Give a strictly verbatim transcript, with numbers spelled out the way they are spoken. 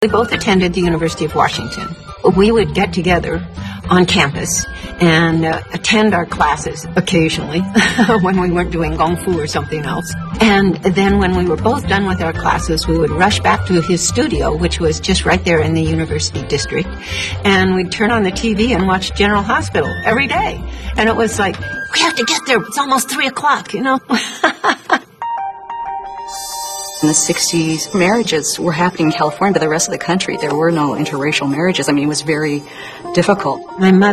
We both attended the University of Washington. We would get together on campus and uh, attend our classes occasionally when we weren't doing Kung Fu or something else. And then when we were both done with our classes, we would rush back to his studio, which was just right there in the university district. And we'd turn on the T V and watch General Hospital every day. And it was like, we have to get there. It's almost three o'clock, you know. In the sixties, marriages were happening in California, but the rest of the country, there were no interracial marriages. I mean, it was very difficult. My mother